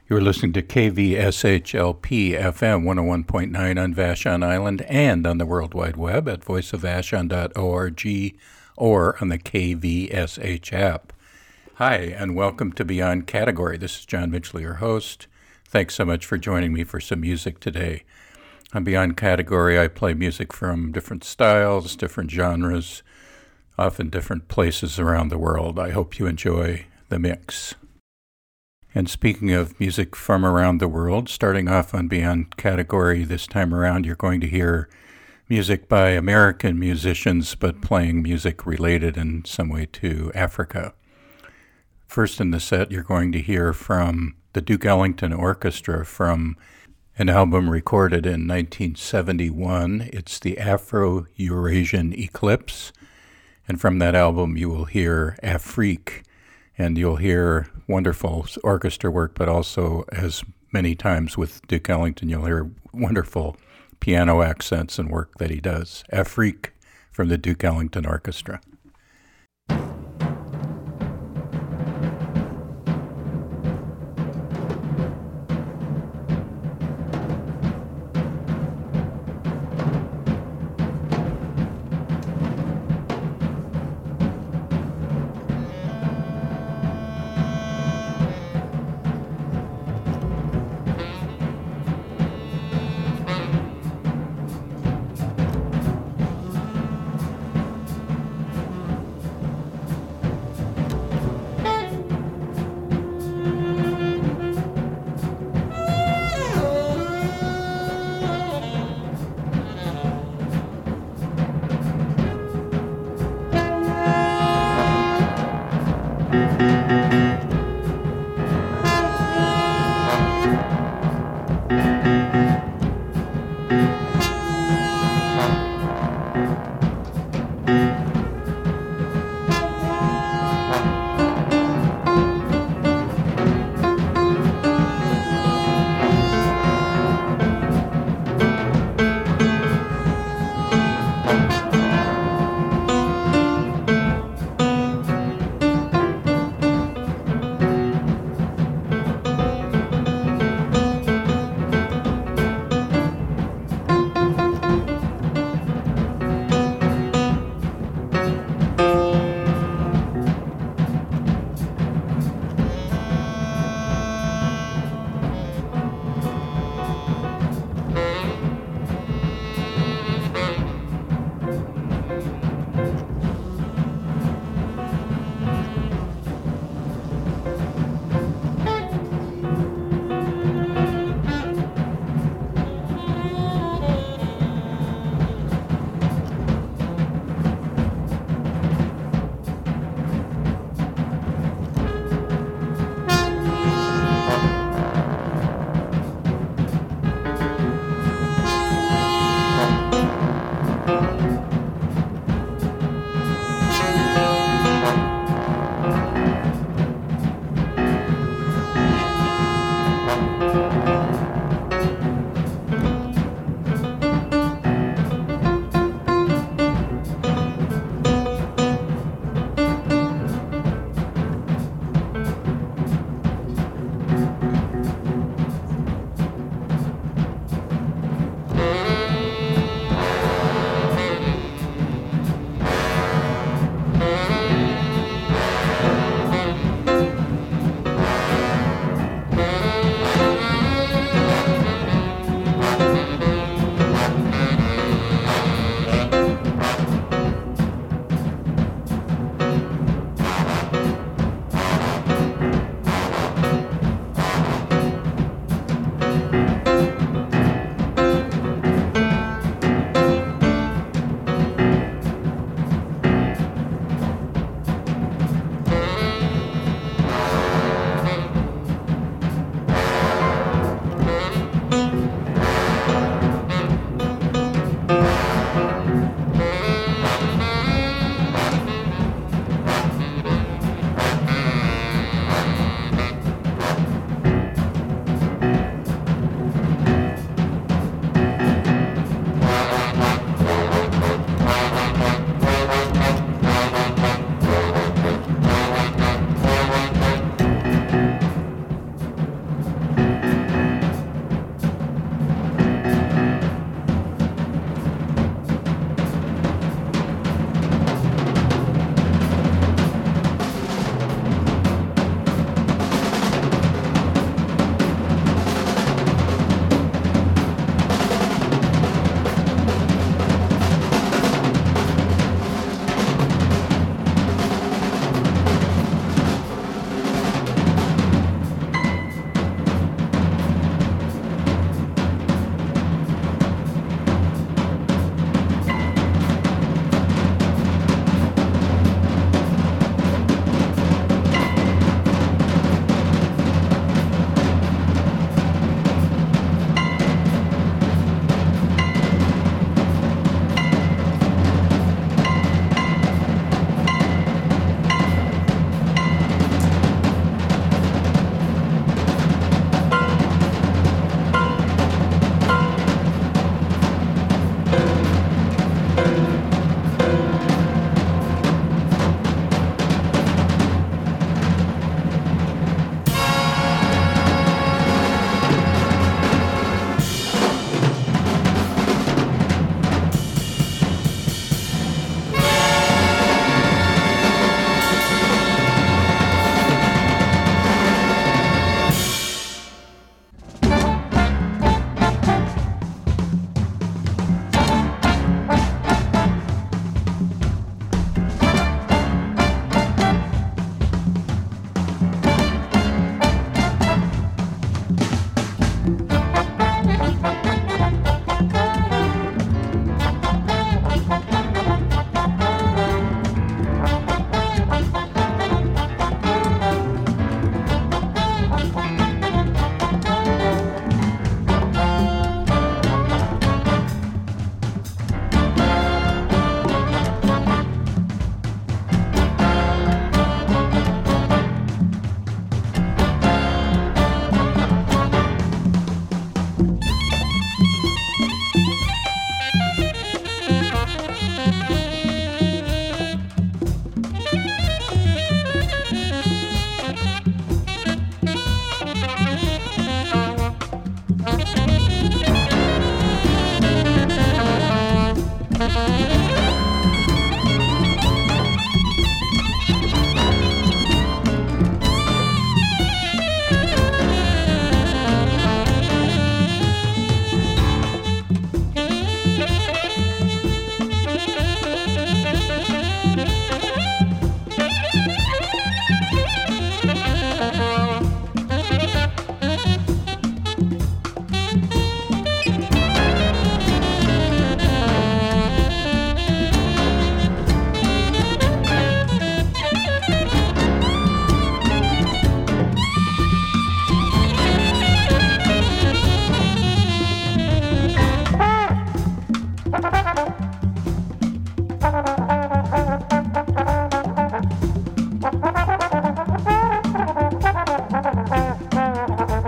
You're listening to KVSHLP FM 101.9 on Vashon Island and on the World Wide Web at voiceofvashon.org or on the KVSH app. Hi, and welcome to Beyond Category. This is John Mitchell, your host. Thanks so much for joining me for some music today. On Beyond Category, I play music from different styles, different genres, often different places around the world. I hope you enjoy the mix. And speaking of music from around the world, starting off on Beyond Category this time around, you're going to hear music by American musicians, but playing music related in some way to Africa. First in the set, you're going to hear from the Duke Ellington Orchestra from an album recorded in 1971. It's the Afro-Eurasian Eclipse. And from that album, you will hear Afrique. And you'll hear wonderful orchestra work, but also, as many times with Duke Ellington, you'll hear wonderful piano accents and work that he does. Afrique from the Duke Ellington Orchestra.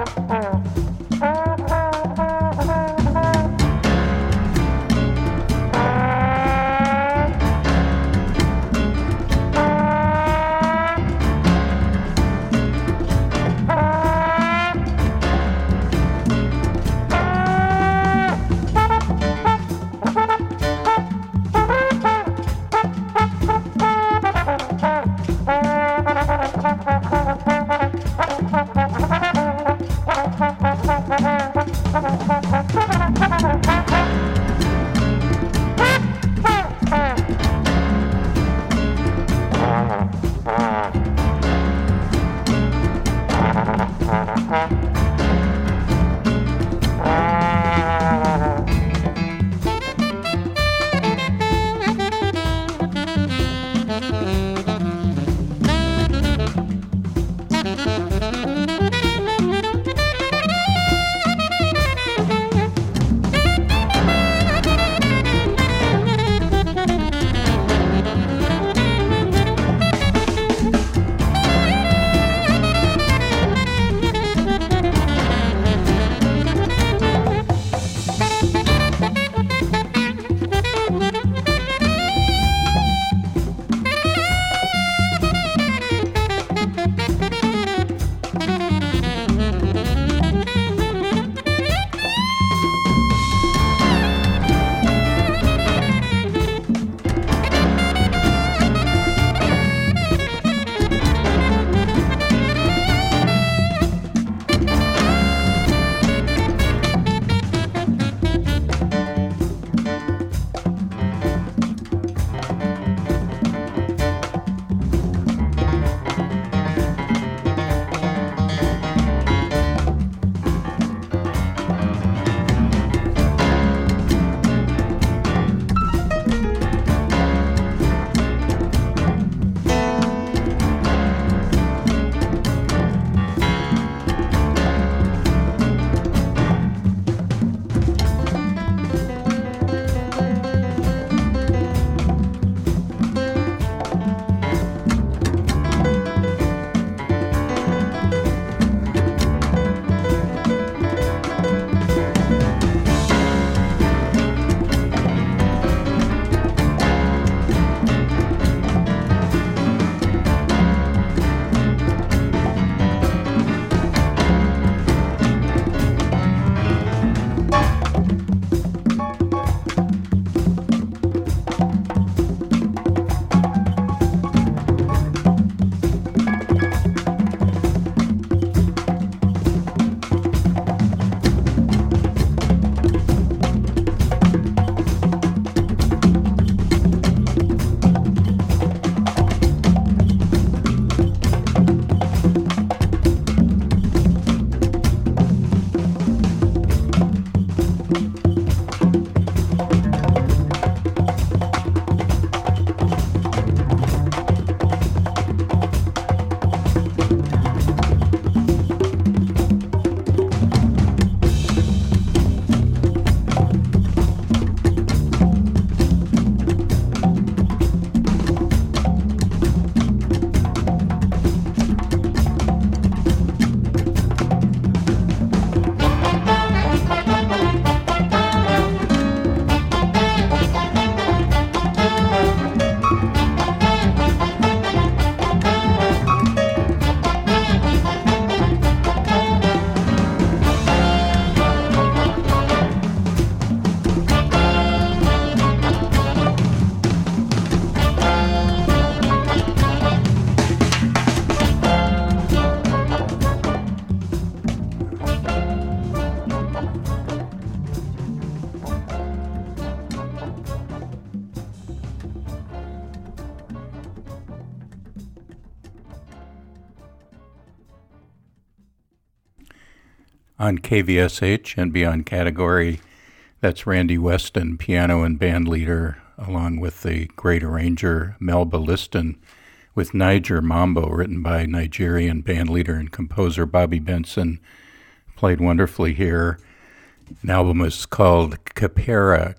on KVSH and Beyond Category. That's Randy Weston, piano and band leader, along with the great arranger Melba Liston, with Niger Mambo, written by Nigerian band leader and composer Bobby Benson, played wonderfully here. An album is called Khepera,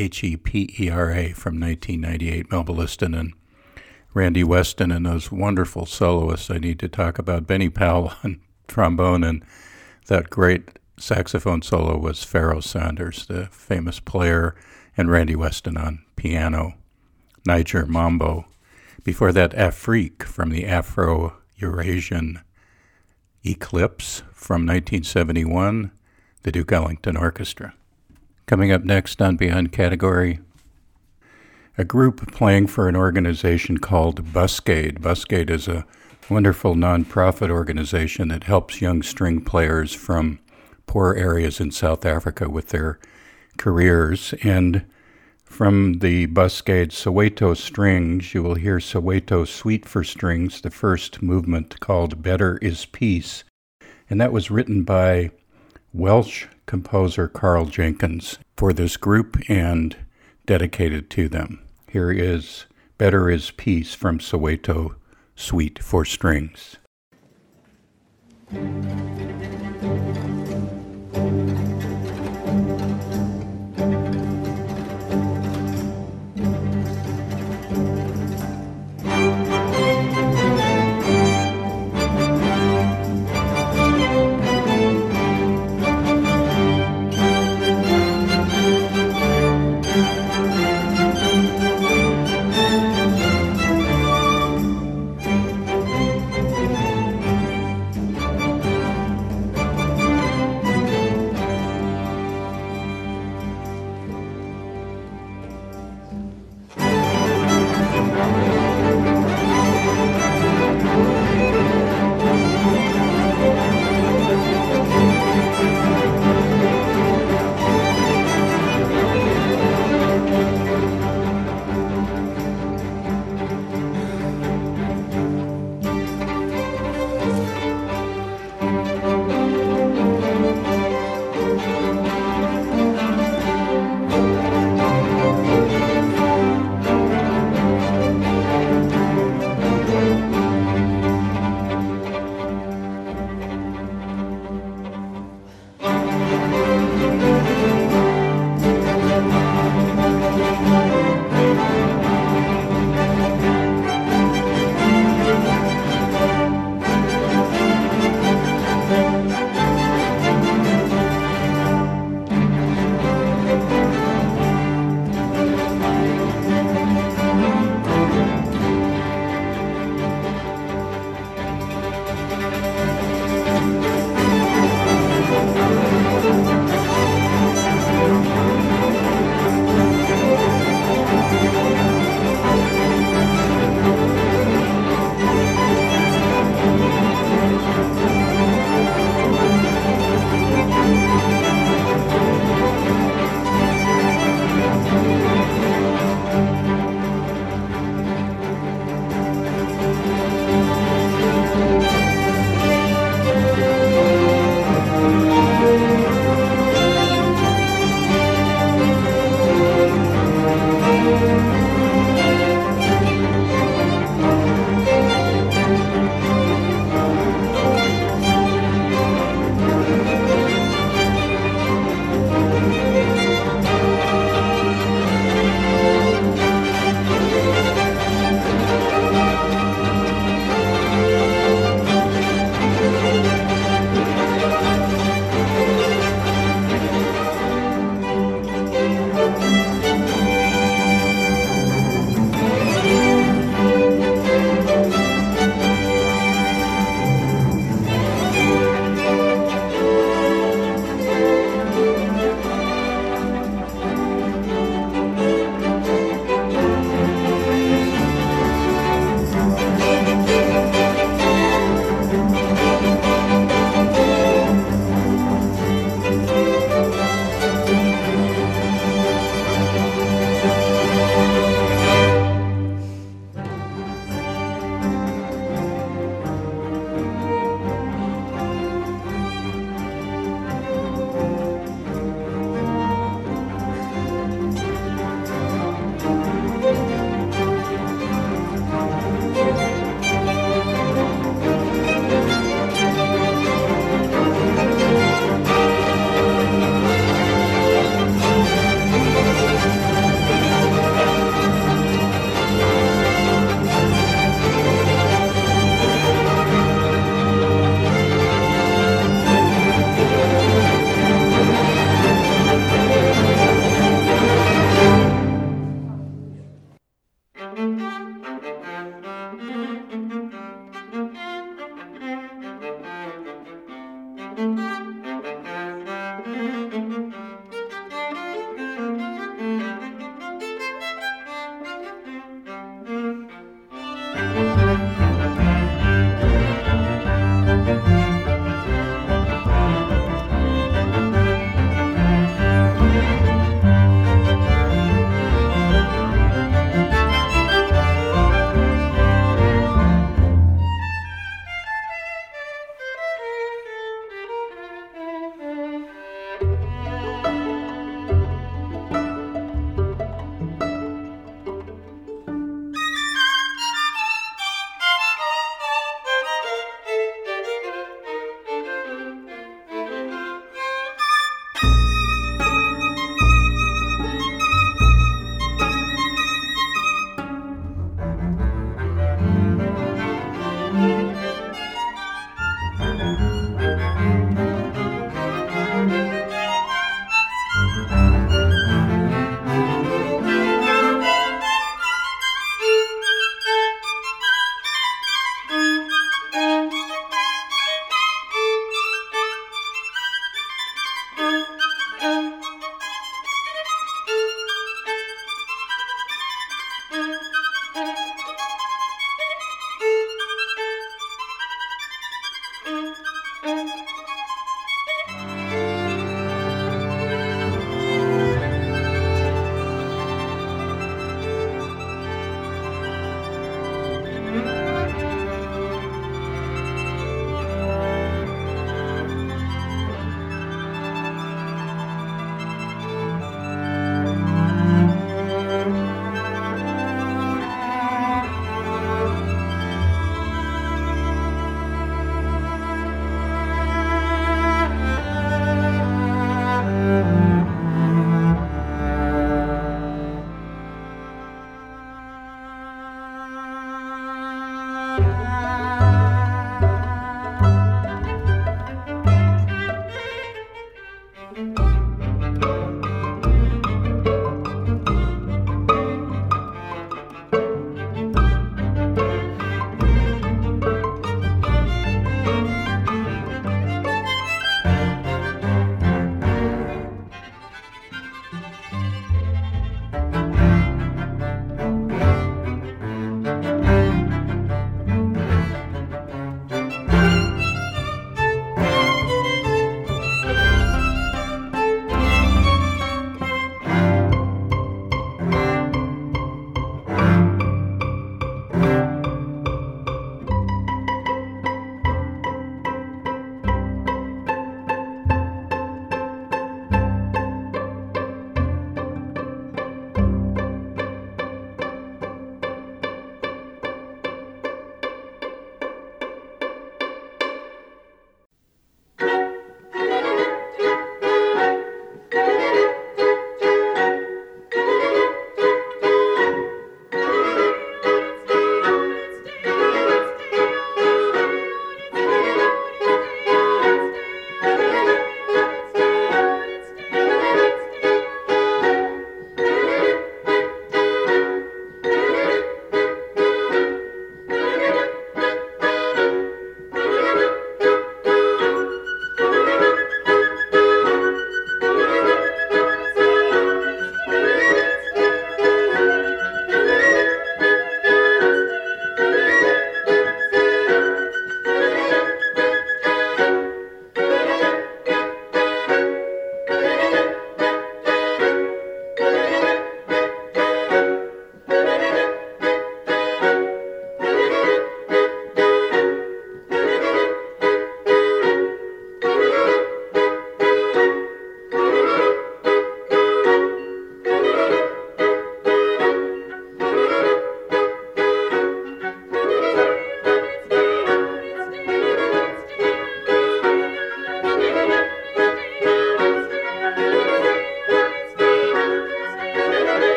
Khepera, from 1998. Melba Liston and Randy Weston and those wonderful soloists I need to talk about. Benny Powell on trombone and That great saxophone solo was Pharoah Sanders, the famous player, and Randy Weston on piano. Niger Mambo. Before that, Afrique from the Afro-Eurasian Eclipse from 1971, the Duke Ellington Orchestra. Coming up next on Beyond Category, a group playing for an organization called Buscade. Buscade is a wonderful nonprofit organization that helps young string players from poor areas in South Africa with their careers. And from the Buscade Soweto Strings, you will hear Soweto Suite for Strings, the first movement called Better is Peace. And that was written by Welsh composer Carl Jenkins for this group and dedicated to them. Here is Better is Peace from Soweto Suite for Strings.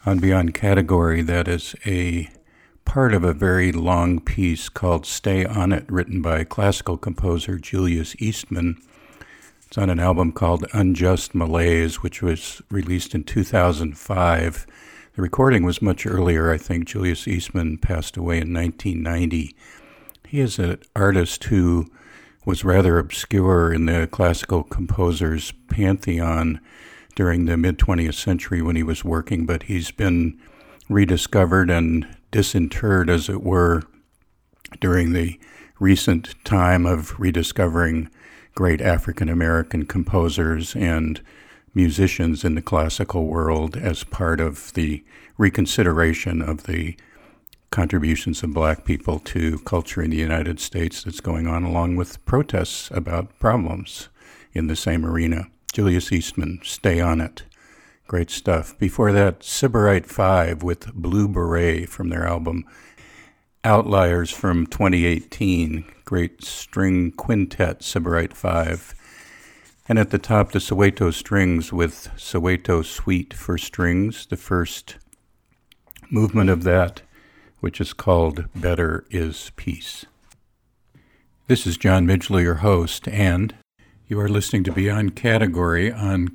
On Beyond Category, that is a part of a very long piece called Stay On It, written by classical composer Julius Eastman. It's on an album called Unjust Malaise, which was released in 2005. The recording was much earlier, I think. Julius Eastman passed away in 1990. He is an artist who was rather obscure in the classical composers' pantheon during the mid-20th century when he was working, but he's been rediscovered and disinterred, as it were, during the recent time of rediscovering great African-American composers and musicians in the classical world as part of the reconsideration of the contributions of black people to culture in the United States that's going on, along with protests about problems in the same arena. Julius Eastman, Stay On It. Great stuff. Before that, Sybarite 5 with Blue Beret from their album Outliers from 2018. Great string quintet, Sybarite 5. And at the top, the Soweto Strings with Soweto Suite for Strings, the first movement of that, which is called Better Is Peace. This is John Midgley, your host, and you are listening to Beyond Category on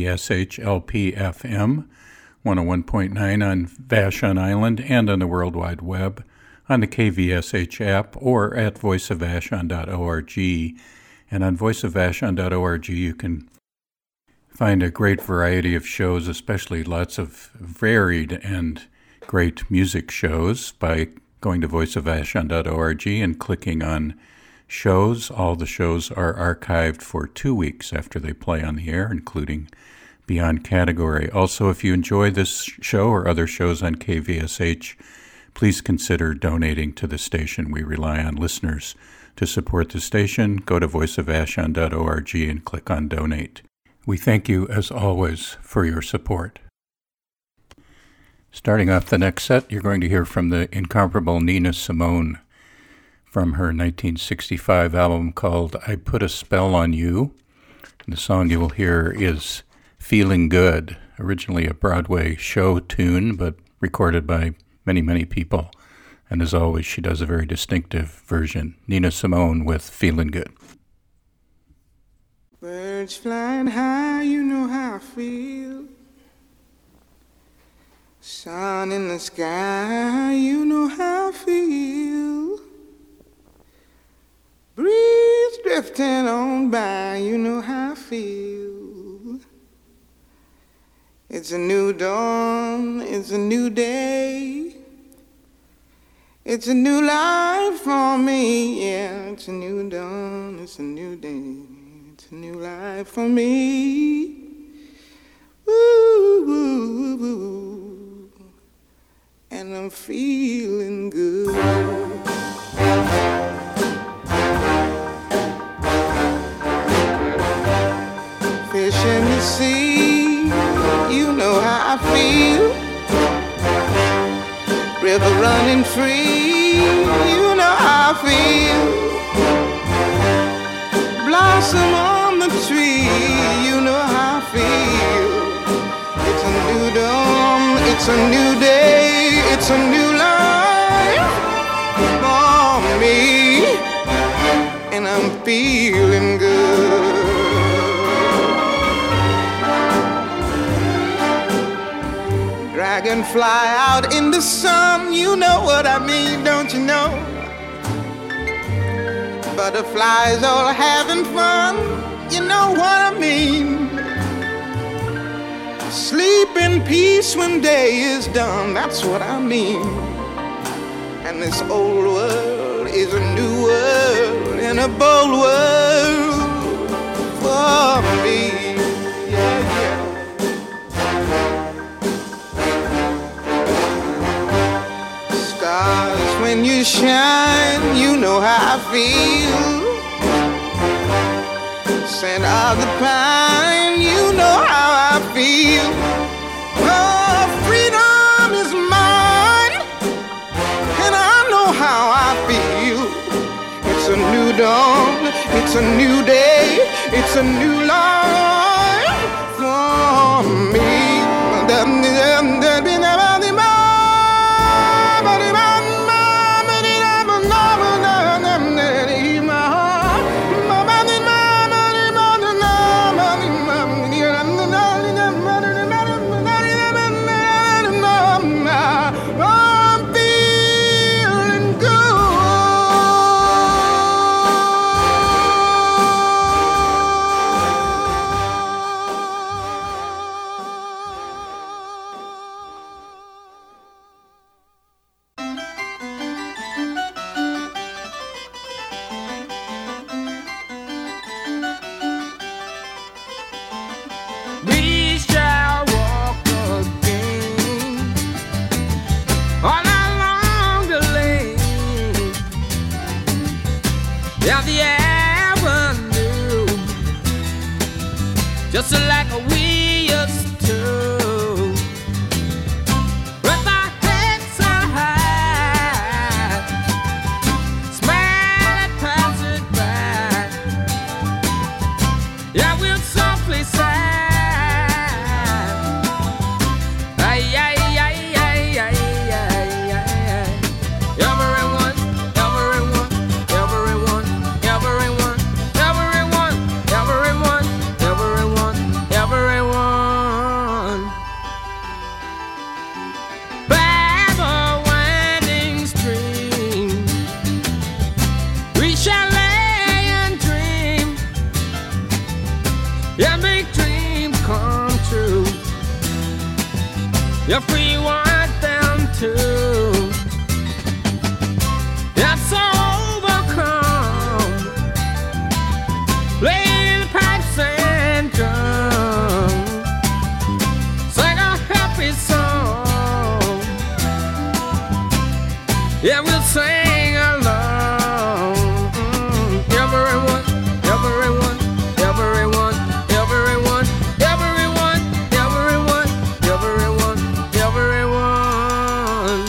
KVSH-LP-FM, 101.9 on Vashon Island and on the World Wide Web, on the KVSH app, or at voiceofvashon.org. And on voiceofvashon.org you can find a great variety of shows, especially lots of varied and great music shows, by going to voiceofvashon.org and clicking on shows. All the shows are archived for 2 weeks after they play on the air, including Beyond Category. Also, if you enjoy this show or other shows on KVSH, please consider donating to the station. We rely on listeners to support the station. Go to voiceofvashon.org and click on Donate. We thank you, as always, for your support. Starting off the next set, you're going to hear from the incomparable Nina Simone from her 1965 album called I Put a Spell on You. And the song you will hear is Feeling Good, originally a Broadway show tune, but recorded by many, many people. And as always, she does a very distinctive version. Nina Simone with Feeling Good. Birds flying high, you know how I feel. Sun in the sky, you know how I feel. Breeze drifting on by, you know how I feel. It's a new dawn, it's a new day. It's a new life for me, yeah. It's a new dawn, it's a new day. It's a new life for me. Woo, woo, woo. And I'm feeling good. Fish in the sea, you know how I feel. River running free, you know how I feel. Blossom on the tree, you know how I feel. It's a new dawn, it's a new day, it's a new life for me. And I'm feeling good. Dragonfly out in the sun, you know what I mean, don't you know? Butterflies all having fun, you know what I mean. Sleep in peace when day is done, that's what I mean. And this old world is a new world and a bold world for me. Yeah, yeah. Stars, when you shine, you know how I feel. Scent of the pine, you know how I feel. Oh, freedom is mine, and I know how I feel. It's a new dawn, it's a new day, it's a new life for me. If we want them to, it's overcome. Play the pipes and drums, sing a happy song. Yeah, we'll sing along. Everyone, everyone, everyone, everyone, everyone, everyone, everyone, everyone.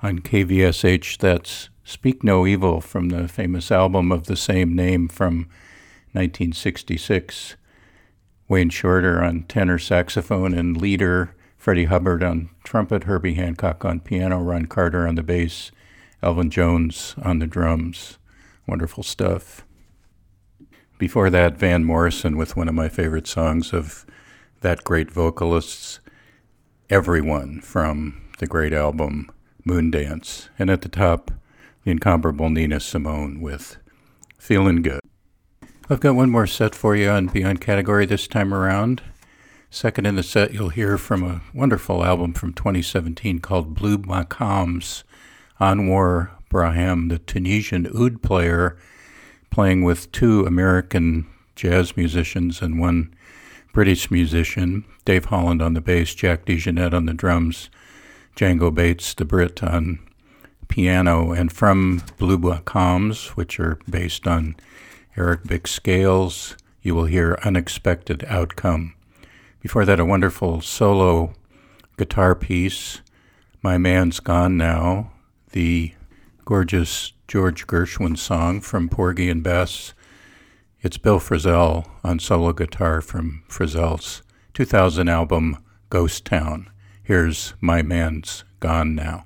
On KVSH, that's Speak No Evil from the famous album of the same name from 1966. Wayne Shorter on tenor saxophone and leader, Freddie Hubbard on trumpet, Herbie Hancock on piano, Ron Carter on the bass, Elvin Jones on the drums. Wonderful stuff. Before that, Van Morrison with one of my favorite songs of that great vocalist's, Everyone, from the great album Moondance. And at the top, the incomparable Nina Simone with Feelin' Good. I've got one more set for you on Beyond Category this time around. Second in the set, you'll hear from a wonderful album from 2017 called Blue Maqam's Anwar Braham, the Tunisian oud player, playing with two American jazz musicians and one British musician, Dave Holland on the bass, Jack DeJohnette on the drums, Django Bates, the Brit, on piano. And from Blue Maqam's, which are based on Eric Bick scales, you will hear Unexpected Outcome. Before that, a wonderful solo guitar piece, My Man's Gone Now, the gorgeous George Gershwin song from Porgy and Bess. It's Bill Frisell on solo guitar from Frisell's 2000 album Ghost Town. Here's My Man's Gone Now.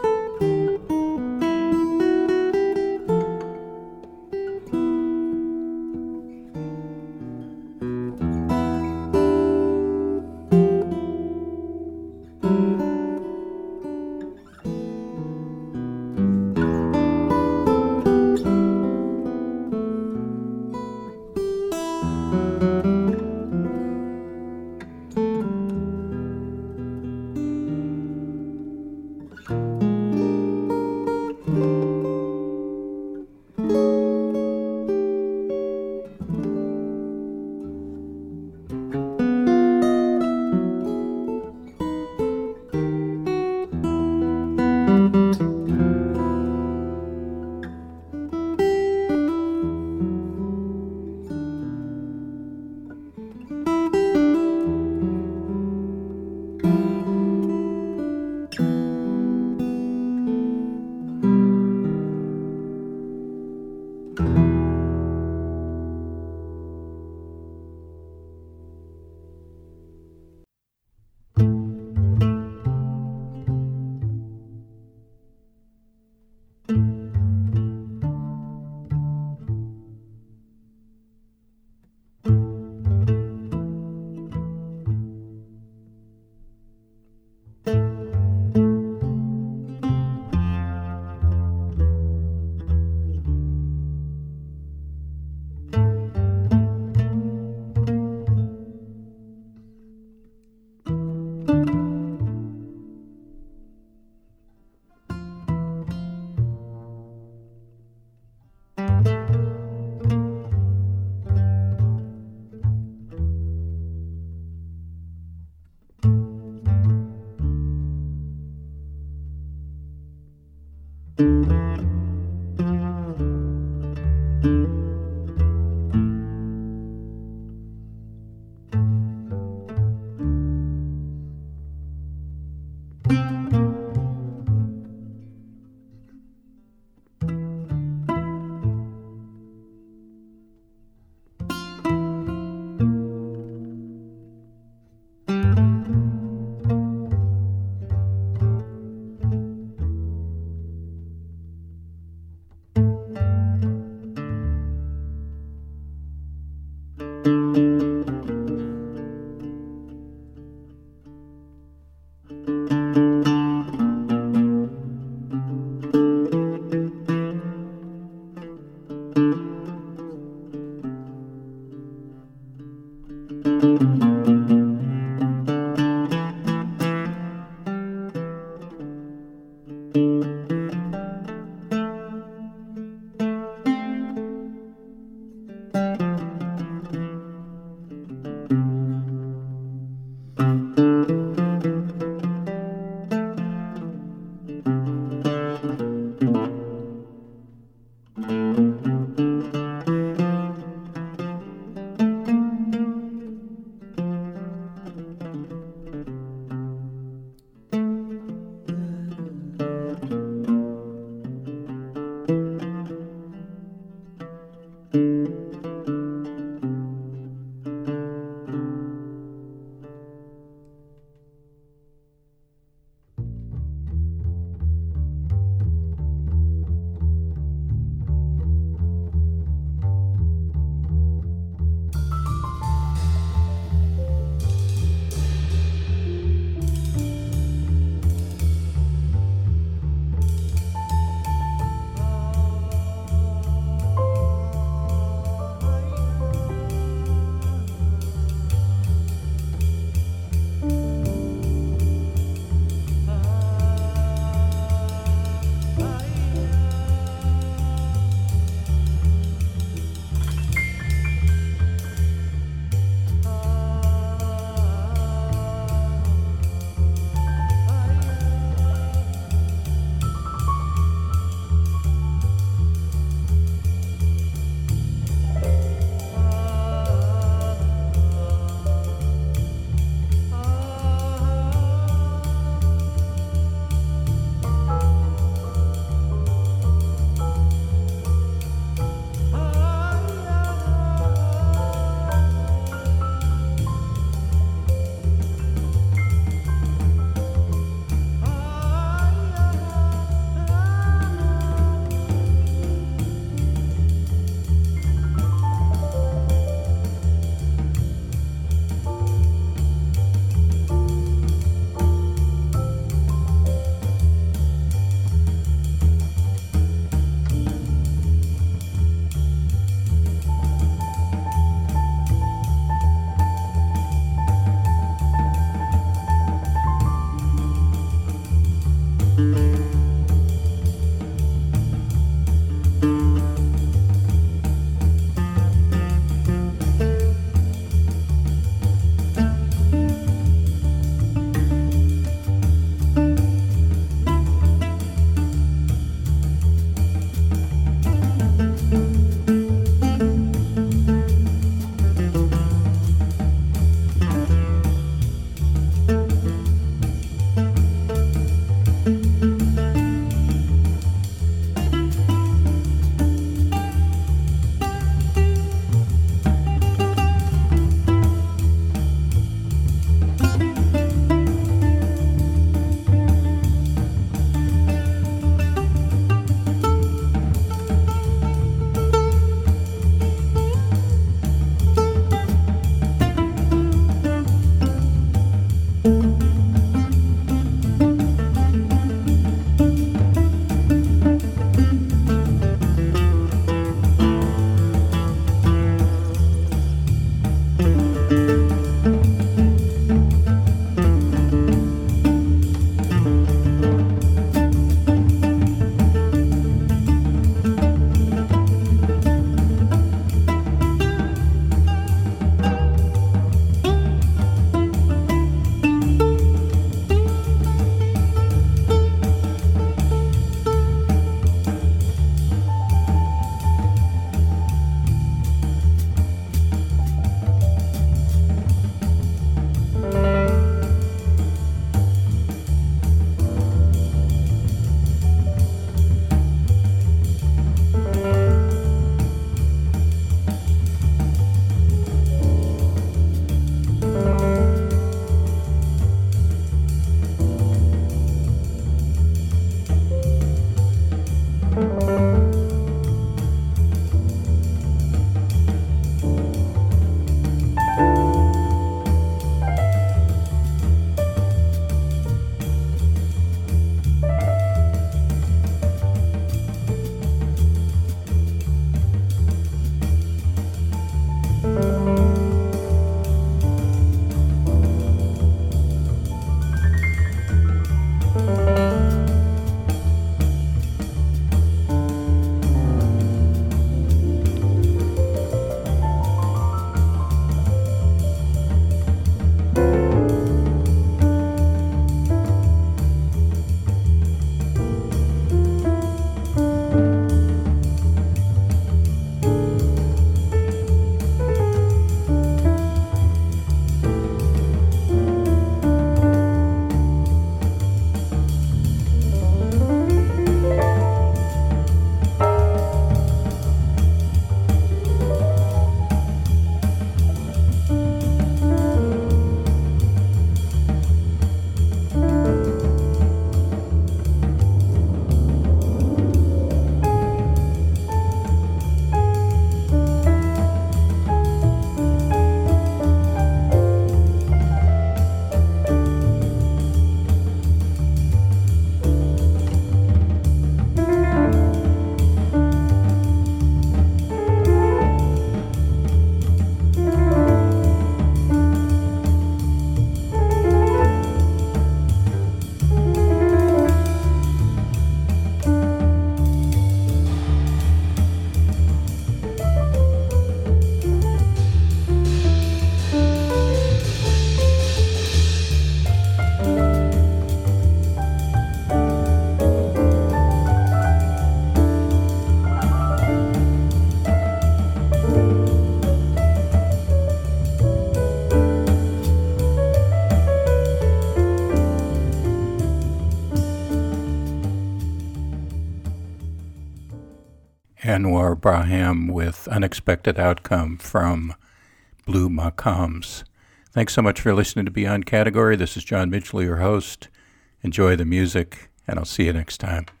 Anwar Braham with Unexpected Outcome from Blue Maqams. Thanks so much for listening to Beyond Category. This is John Mitchell, your host. Enjoy the music, and I'll see you next time.